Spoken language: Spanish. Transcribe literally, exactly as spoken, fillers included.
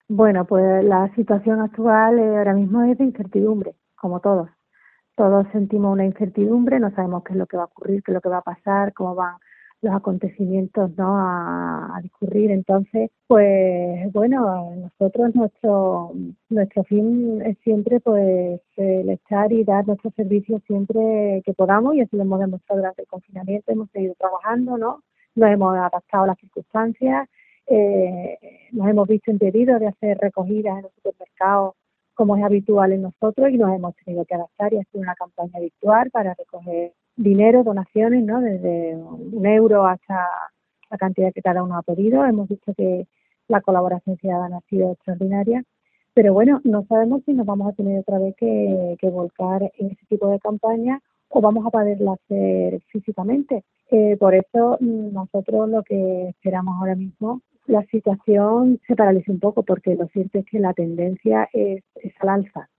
Bueno, pues la situación actual eh, ahora mismo es de incertidumbre, como todos. Todos sentimos una incertidumbre, no sabemos qué es lo que va a ocurrir, qué es lo que va a pasar, cómo van los acontecimientos, ¿no?, a, a discurrir. Entonces, pues bueno, nosotros nuestro nuestro fin es siempre pues el estar y dar nuestros servicios siempre que podamos, y así lo hemos demostrado durante el confinamiento. Hemos seguido trabajando, ¿no? Nos hemos adaptado a las circunstancias, eh, nos hemos visto impedidos de hacer recogidas en los supermercados como es habitual en nosotros, y nos hemos tenido que adaptar y hacer una campaña virtual para recoger dinero, donaciones, ¿no?, desde un euro hasta la cantidad que cada uno ha pedido. Hemos visto que la colaboración ciudadana ha sido extraordinaria, pero bueno, no sabemos si nos vamos a tener otra vez que, que volcar en ese tipo de campañas o vamos a poderla hacer físicamente. Eh, por eso nosotros lo que esperamos ahora mismo, la situación se paraliza un poco, porque lo cierto es que la tendencia es, es al alza.